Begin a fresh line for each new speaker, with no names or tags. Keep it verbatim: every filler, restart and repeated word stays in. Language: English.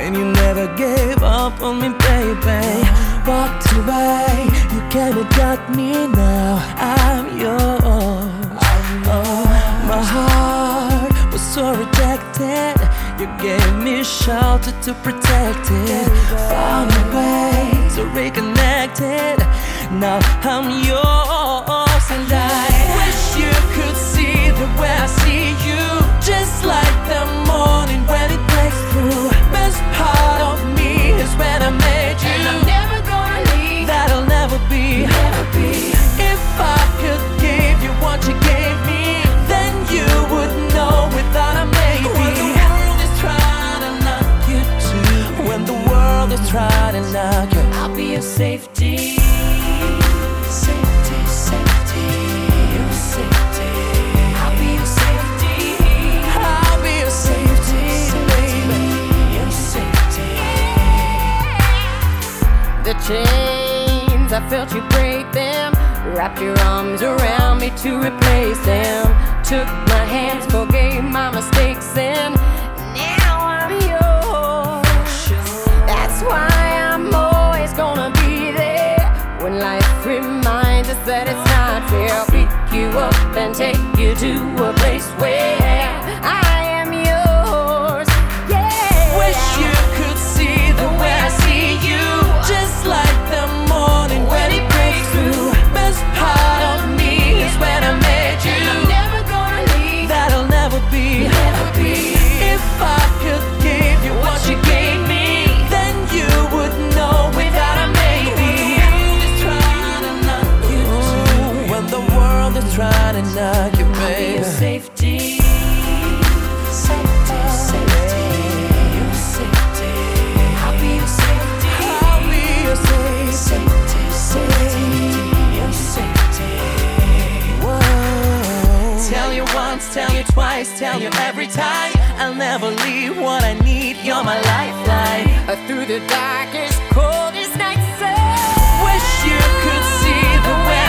and you never gave up on me, baby. Walked away, you came and got me now. I'm yours. Oh, my heart was so rejected. You gave me shelter to protect it. Found a way to reconnect it. Now I'm yours, and I wish you could see the way I see you. Just like the morning when it breaks through. Best part of me is when I made you, and I'm never gonna leave. That'll never be, never be. If I could give you what you gave me, then you would know without a maybe. When the world is trying to knock you too, when the world is trying to knock you, I'll be your safety. Safety, safety, your safety. I'll be your safety. I'll be your safety, baby. Your safety.
The chains, I felt you break them. Wrapped your arms around me to replace them. Took my hands, forgave my mistakes, and now I'm yours. That's why I'm always gonna be there. When life reminds us that it's not fair, I'll pick you up and take you to a place where I am yours. Yeah.
Wish you could see the way I see you. Just like the morning when it breaks through. Best part of me is when I made you,
And I'm never gonna leave.
that'll never be,
Never be.
If I could give you what you gave me, then you would know without a maybe. When the world is trying to knock you,
I'll be
baby.
your safety. Safety, safety, your safety. I'll be your safety.
I'll be your safety.
Safety, safety, your safety.
Whoa. Tell you once, tell you twice, tell you every time. I'll never leave what I need. You're my lifeline.
Uh, Through the darkest, coldest nights,
Wish you could see the way